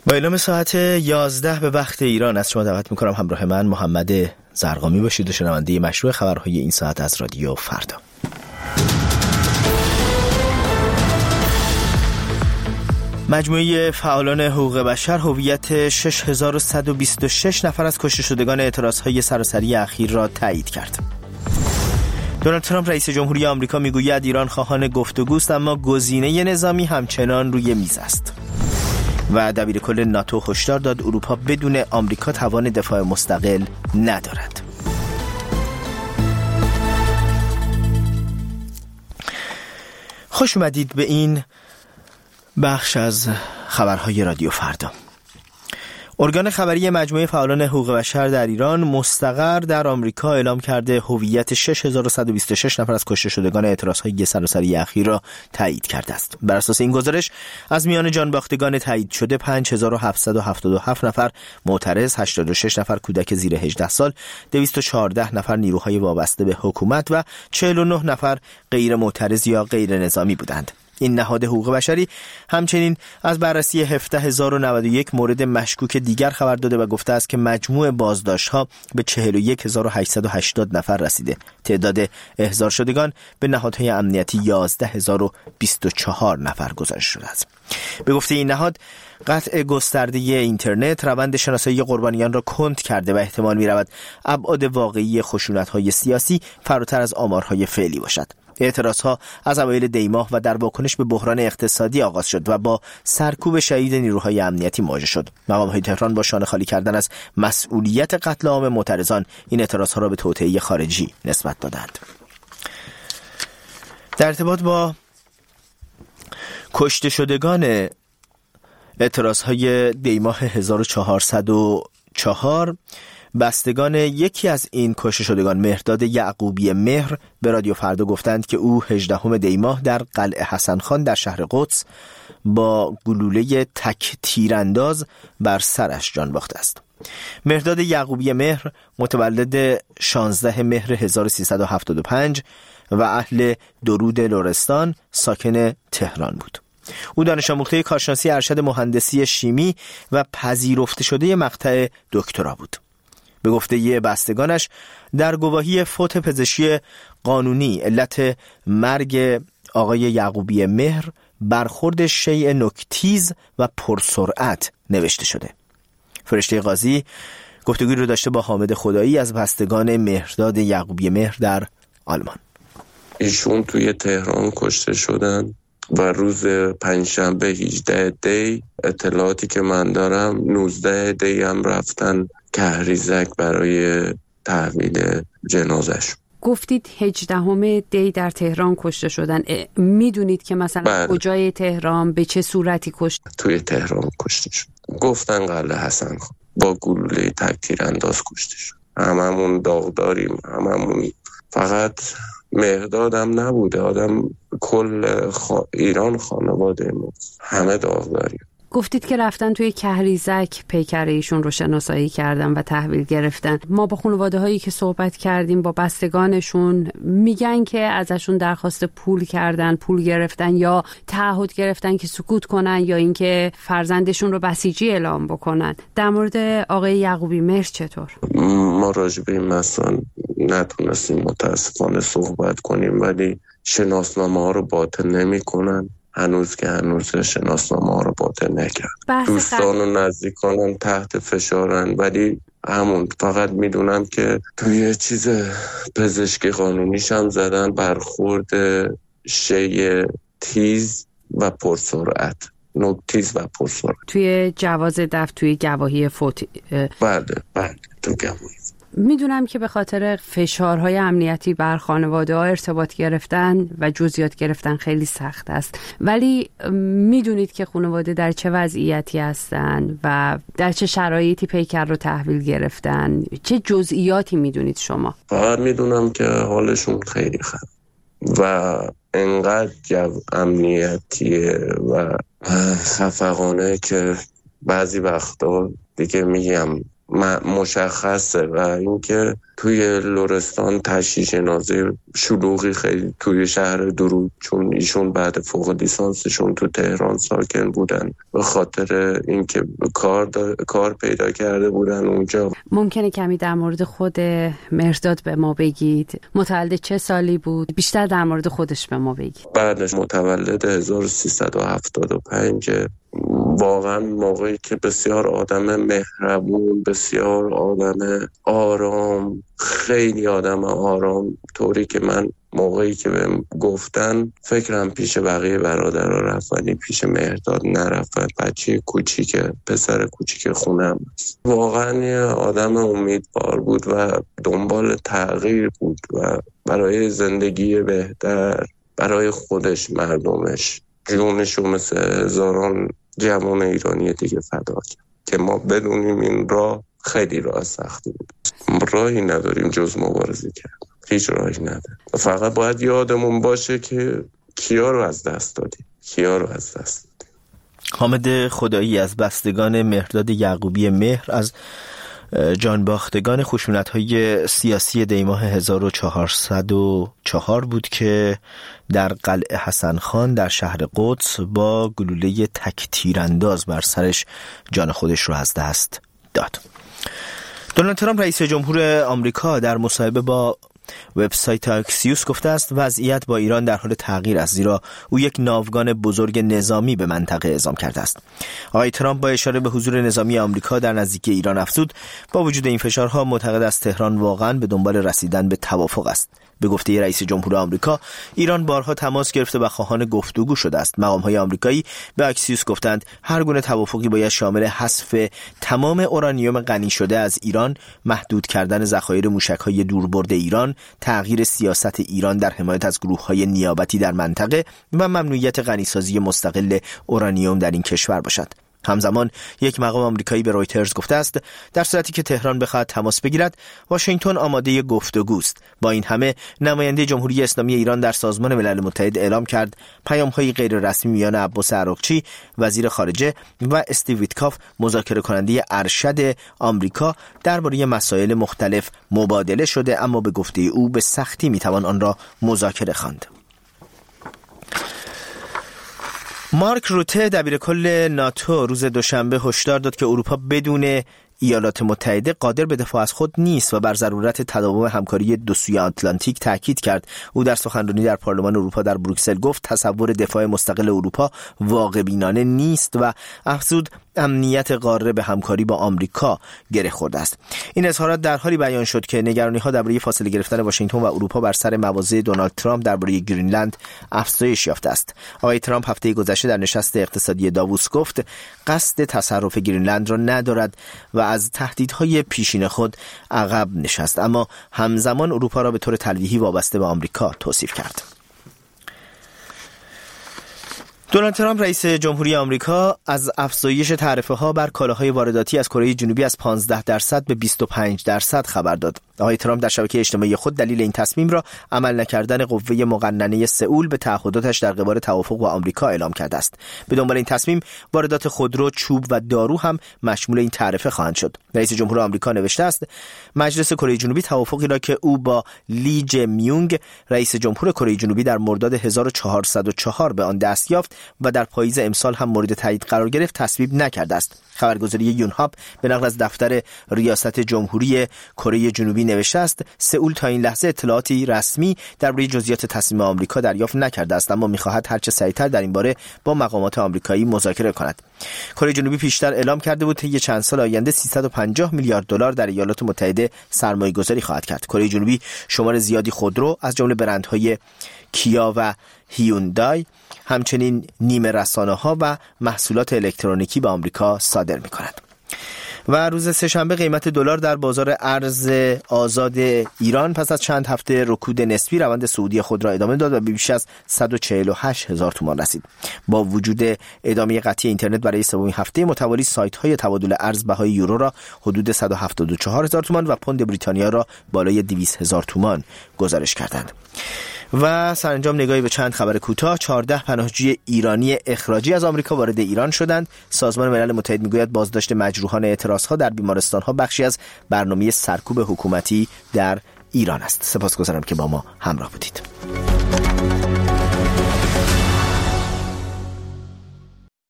با اعلام ساعت 11 به وقت ایران از شما دعوت میکنم همراه من محمد زرقامی باشید و شنونده مشروع خبرهای این ساعت از رادیو فردا. مجموعه فعالان حقوق بشر هویت 6126 نفر از کشته شدگان اعتراضهای سراسری اخیر را تایید کرد. دونالد ترامپ رئیس جمهوری آمریکا میگوید ایران خواهان گفتگوست اما گزینه نظامی همچنان روی میز است. و دبیرکل ناتو هشدار داد اروپا بدون آمریکا توان دفاع مستقل ندارد. خوش اومدید به این بخش از خبرهای رادیو فردا. ارگان خبری مجموعه فعالان حقوق بشر در ایران مستقر در آمریکا اعلام کرده هویت 6126 نفر از کشته شدگان اعتراضهای سراسری اخیر را تایید کرده است. بر اساس این گزارش از میان جانباختگان تایید شده 5777 نفر معترض، 86 نفر کودک زیر 18 سال، 214 نفر نیروهای وابسته به حکومت و 49 نفر غیر معترض یا غیر نظامی بودند. این نهاد حقوق بشری همچنین از بررسی 17091 مورد مشکوک دیگر خبر داده و گفته است که مجموع بازداشت‌ها به 41880 نفر رسیده. تعداد احضار شدگان به نهادهای امنیتی 11024 نفر گزارش شده است. به گفته این نهاد قطع گسترده اینترنت روند شناسایی قربانیان را کند کرده و احتمال می‌رود ابعاد واقعی خشونت‌های سیاسی فراتر از آمارهای فعلی باشد. اعتراضها از اوایل دی ماه و در واکنش به بحران اقتصادی آغاز شد و با سرکوب شدید نیروهای امنیتی مواجه شد. مقام‌های تهران با شانه خالی کردن از مسئولیت قتل عام معترضان این اعتراضها را به توطئه خارجی نسبت دادند. در ارتباط با کشته شدگان اعتراضهای دی ماه 1404 بستگان یکی از این کشته شدگان مهرداد یعقوبی مهر به رادیو فردا گفتند که او 18 دی ماه در قلعه حسن خان در شهر قدس با گلوله تک تیرانداز بر سرش جان باخته است. مهرداد یعقوبی مهر متولد 16 مهر 1375 و اهل درود لرستان ساکن تهران بود. او دانش آموخته کارشناسی ارشد مهندسی شیمی و پذیرفته شده مقطع دکترا بود. به گفته بستگانش در گواهی فوت پزشکی قانونی علت مرگ آقای یعقوبی مهر برخورد شیء نوک‌تیز و پرسرعت نوشته شده. فرشته قاضی گفتگوی رو داشته با حامد خدایی از بستگان مهرداد یعقوبی مهر در آلمان. ایشون توی تهران کشته شدن و روز پنجشنبه 18 دی اطلاعاتی که من دارم 19 دی هم رفتن کهریزک برای تحویل جنازش. گفتید 18 دی در تهران کشته شدن. میدونید که مثلا کجای تهران به چه صورتی کشته؟ توی تهران کشته شد. گفتن قلعه حسن خان با گلوله تک تیرانداز کشته شد. هممون داغداریم، هممون. فقط مهردادم نبوده، آدم کل ایران خانواده ما همه داغداریم. گفتید که رفتن توی کهریزک پیکر ایشون رو شناسایی کردن و تحویل گرفتن. ما با خانواده هایی که صحبت کردیم، با بستگانشون، میگن که ازشون درخواست پول کردن، پول گرفتن یا تعهد گرفتن که سکوت کنن یا اینکه فرزندشون رو بسیجی اعلام بکنن. در مورد آقای یعقوبی مهر چطور؟ ما راجع به این مسئله نتونستیم متاسفانه صحبت کنیم، ولی شناسنامه ها رو باطل نمی کنن. هنوز شناسنامه ها رو باطل نکرد. دوستان و نزدیکانم تحت فشارن، ولی همون فقط میدونم که توی چیز پزشکی قانونیش هم زدن برخورد شیء تیز و پرسرعت، نوک‌تیز و پرسرعت. توی جواز دفع، توی گواهی فوت. بله تو گواهی. میدونم که به خاطر فشارهای امنیتی بر خانواده ها ارتباط گرفتن و جزئیات گرفتن خیلی سخت است، ولی میدونید که خانواده در چه وضعیتی هستن و در چه شرایطی پیکر رو تحویل گرفتن؟ چه جزئیاتی میدونید شما؟ فقط میدونم که حالشون خیلی خراب و انقدر جو امنیتیه و خفقانه که بعضی وقتا دیگه میگم مشخصه و اینکه توی لرستان تشییع جنازه شلوغی خیلی توی شهر درود، چون ایشون بعد فوق لیسانسشون تو تهران ساکن بودن به خاطر اینکه کار پیدا کرده بودن اونجا. ممکنه کمی در مورد خود مهرداد به ما بگید؟ متولد چه سالی بود؟ بیشتر در مورد خودش به ما بگید. بعدش متولد 1375. واقعا موقعی که بسیار آدم مهربون، بسیار آدم آرام، خیلی آدم آرام، طوری که من موقعی که بهم گفتن فکرم پیش بقیه برادرها رفت ولی پیش مهرداد نرفت. بچه کوچیک، پسر کوچیک خونم است. واقعا یه آدم امیدوار بود و دنبال تغییر بود و برای زندگی بهتر برای خودش، مردمش، جونشو مثل هزاران جوان ایرانی دیگه فدا کرد که ما بدونیم این راه خیلی راه سختی بود. راهی نداریم جز مبارزه کرد، هیچ راهی نداریم. فقط باید یادمون باشه که کیا رو از دست دادیم. حامد خدایی از بستگان مهرداد یعقوبی مهر از جانباختگان خشونت‌های سیاسی دیماه 1404 بود که در قلعه حسن خان در شهر قدس با گلوله تک تیرانداز بر سرش جان خودش رو از دست داد. دونالد ترامپ رئیس جمهور آمریکا در مصاحبه با وبسایت اکسیوس گفته است وضعیت با ایران در حال تغییر است، زیرا او یک ناوگان بزرگ نظامی به منطقه اعزام کرده است. آقای ترامپ با اشاره به حضور نظامی آمریکا در نزدیکی ایران افزود با وجود این فشارها معتقد است تهران واقعا به دنبال رسیدن به توافق است. به گفته رئیس جمهور آمریکا، ایران بارها تماس گرفته و خواهان گفتگو شده است. مقام‌های آمریکایی به اکسیوس گفتند هر گونه توافقی باید شامل حذف تمام اورانیوم غنی شده از ایران، محدود کردن ذخایر موشک‌های دوربرد ایران، تغییر سیاست ایران در حمایت از گروه‌های نیابتی در منطقه و ممنوعیت غنیسازی مستقل اورانیوم در این کشور باشد. همزمان یک مقام آمریکایی به رویترز گفته است در صورتی که تهران بخواهد تماس بگیرد، واشنگتن آماده گفتگوست. با این همه نماینده جمهوری اسلامی ایران در سازمان ملل متحد اعلام کرد پیام‌های غیر رسمی میان عباس عراقچی وزیر خارجه و استیو ویتکاف مذاکره کننده ارشد آمریکا درباره مسائل مختلف مبادله شده، اما به گفته او به سختی میتوان آن را مذاکره خواند. مارک روته دبیرکل ناتو روز دوشنبه هشدار داد که اروپا بدون ایالات متحده قادر به دفاع از خود نیست و بر ضرورت تداوم همکاری دو سوی آتلانتیک تاکید کرد. او در سخنرانی در پارلمان اروپا در بروکسل گفت تصور دفاع مستقل اروپا واقع بینانه نیست و افزود امنیت قاره به همکاری با آمریکا گره خورده است. این اظهارات در حالی بیان شد که نگرانی‌ها درباره فاصله گرفتن واشنگتن و اروپا بر سر مواضع دونالد ترامپ درباره گرینلند افزایش یافته است. آقای ترامپ هفته گذشته در نشست اقتصادی داووس گفت قصد تصرف گرینلند را ندارد و از تهدیدهای پیشین خود عقب نشست، اما همزمان اروپا را به طور تلویحی وابسته به آمریکا توصیف کرد. دونالد ترامپ رئیس جمهوری آمریکا از افزایش تعرفه‌ها بر کالاهای وارداتی از کره جنوبی از 15% به 25% خبر داد. آقای ترامپ در شبکه اجتماعی خود دلیل این تصمیم را عمل نکردن قوه مقننه سئول به تعهداتش در قبال توافق با آمریکا اعلام کرده است. به دنبال این تصمیم واردات خودرو، چوب و دارو هم مشمول این تعرفه خواهند شد. رئیس جمهور آمریکا نوشته است مجلس کره جنوبی توافقی را که او با لی جه میونگ رئیس جمهور کره جنوبی در مرداد 1404 به آن دست یافت و در پاییز امسال هم مورد تایید قرار گرفت تصویب نکرده است. خبرگزاری یونهاپ به نقل از دفتر ریاست جمهوری کره جنوبی نوشته است سئول تا این لحظه اطلاعاتی رسمی درباره جزئیات تصمیم آمریکا دریافت نکرده است، اما می‌خواهد هرچه سریعتر در این باره با مقامات آمریکایی مذاکره کند. کره جنوبی پیشتر اعلام کرده بود طی چند سال آینده 350 میلیارد دلار در ایالات متحده سرمایه‌گذاری خواهد کرد. کره جنوبی شمار زیادی خودرو از جمله برندهای کیا و هیوندای، همچنین نیمه رسانه‌ها و محصولات الکترونیکی به آمریکا صادر می‌کند. و روز سه‌شنبه قیمت دلار در بازار ارز آزاد ایران پس از چند هفته رکود نسبی روند صعودی خود را ادامه داد و به بیش از 148,000 تومان رسید. با وجود ادامه قطعی اینترنت برای سومین هفته متوالی سایت‌های تبادل ارز بهای یورو را حدود 174,000 تومان و پوند بریتانیا را بالای 200,000 تومان گزارش کردند. و سرانجام نگاهی به چند خبر کوتاه. 14 پناهجوی ایرانی اخراجی از آمریکا وارد ایران شدند. سازمان ملل متحد میگوید بازداشت مجروحان اعتراض کلاس‌ها در بیمارستان‌ها بخشی از برنامه سرکوب حکومتی در ایران است. سپاسگزارم که با ما همراه بودید.